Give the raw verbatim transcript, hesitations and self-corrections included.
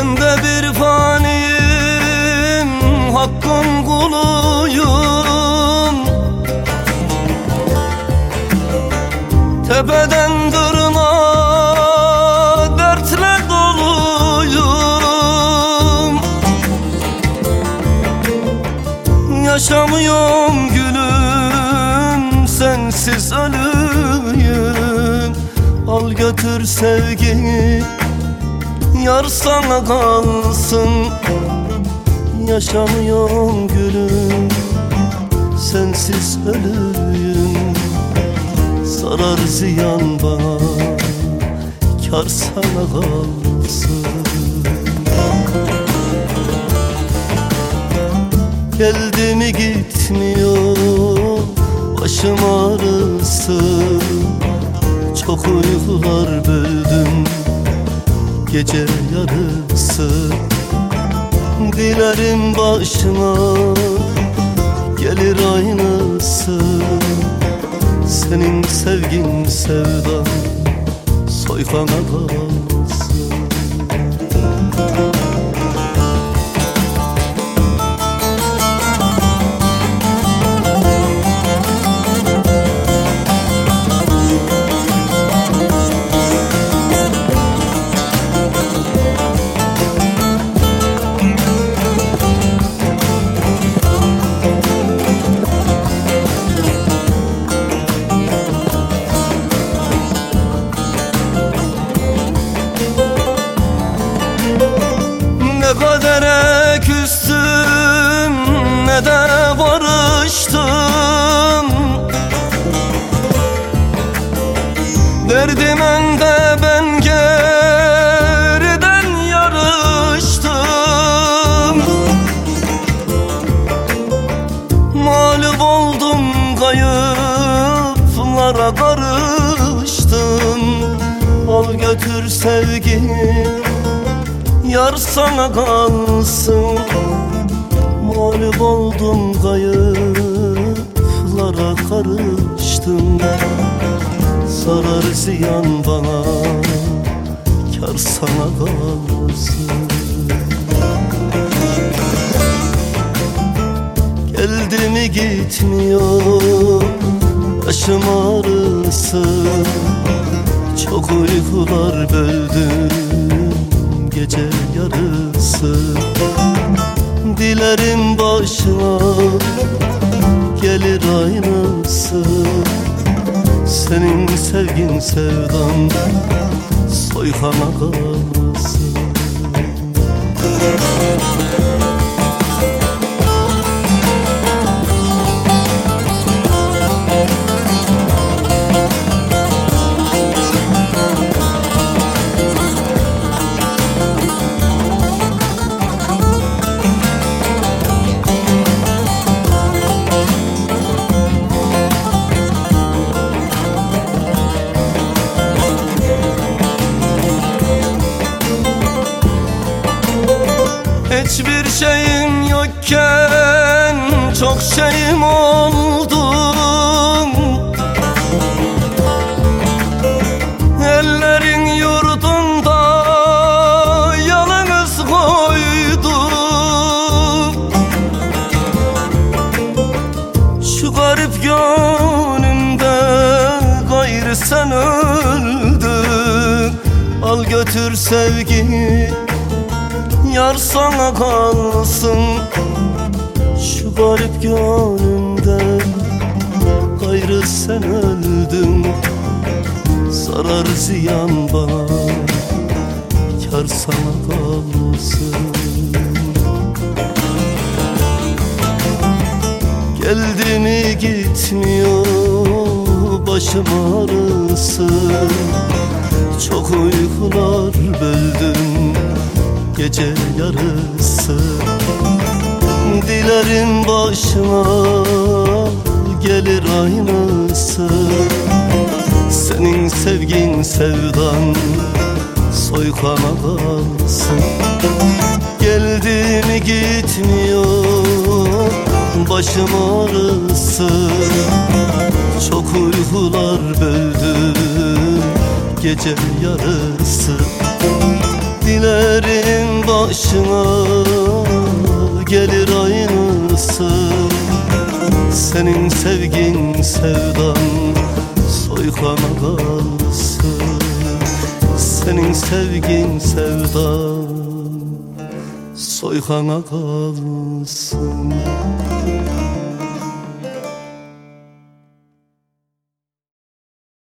Ben de bir faniyim, hakkın kuluyum. Tepeden tırnağa dertle doluyum. Yaşamıyorum gülüm, sensiz ölüyüm. Al götür sevgini, yar sana kalsın. Yaşamıyorum gülüm, sensiz ölüyüm. Zarar ziyan bana, kar sana kalsın. Geldi mi gitmiyor başım ağrısı. Çok uykular böldüm gece yarısı. Dilerim başına gelir aynısı. Senin sevgin sevdan soykana kalsın. Ne kadere küstüm, ne de barıştım. Derdim önde, ben geriden yarıştım. Mağlup oldum, kayıplara karıştım. Al götür sevgini, yar sana kalsın. Mağlup oldum, kayıplara karıştım. Zarar ziyan bana, kar sana kalsın. Geldi mi gitmiyor başım ağrısı. Çok uykular böldüm gece yarısı. Dilerim başına gelir aynısı. Senin sevgin sevdan soykana kalsın. Hiçbir şeyim yokken çok şeyim oldu. Ellerin yurdunda yalnız koydum. Şu garip gönlümde gayrı sen öldün. Al götür sevgini, yar sana kalsın. Şu garip gönlümde gayrı sen öldün. Zarar ziyan bana, kar sana kalsın. Geldi mi gitmiyor başım ağrısı. Çok uykular böldüm gece yarısı. Dilerim başına gelir aynısı. Senin sevgin sevdan soykana kalsın. Geldi mi gitmiyor başım ağrısı. Çok uykular böldüm gece yarısı. Dilerim başına gelir aynısı. Senin sevgin sevdan soykana kalsın. Senin sevgin sevdan soykana kalsın.